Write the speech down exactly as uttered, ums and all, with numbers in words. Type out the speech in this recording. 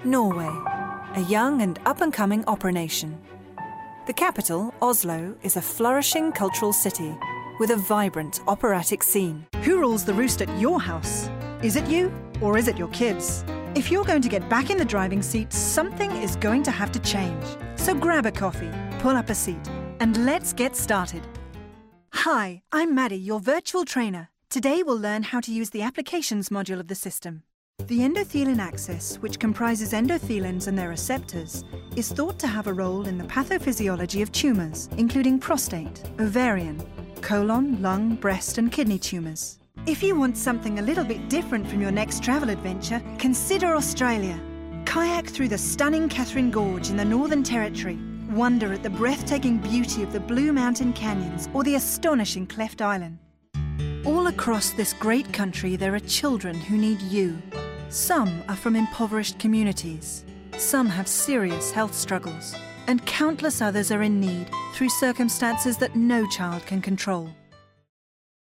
Norway, a young and up-and-coming opera nation. The capital, Oslo, is a flourishing cultural city with a vibrant operatic scene. Who rules the roost at your house? Is it you or is it your kids? If you're going to get back in the driving seat, something is going to have to change. So grab a coffee, pull up a seat, and let's get started. Hi, I'm Maddie, your virtual trainer. Today we'll learn how to use the applications module of the system. The endothelin axis, which comprises endothelins and their receptors, is thought to have a role in the pathophysiology of tumours, including prostate, ovarian, colon, lung, breast and kidney tumours. If you want something a little bit different from your next travel adventure, consider Australia. Kayak through the stunning Katherine Gorge in the Northern Territory. Wonder at the breathtaking beauty of the Blue Mountain Canyons or the astonishing Cleft Island. All across this great country there are children who need you. Some are from impoverished communities. Some have serious health struggles. And countless others are in need through circumstances that no child can control.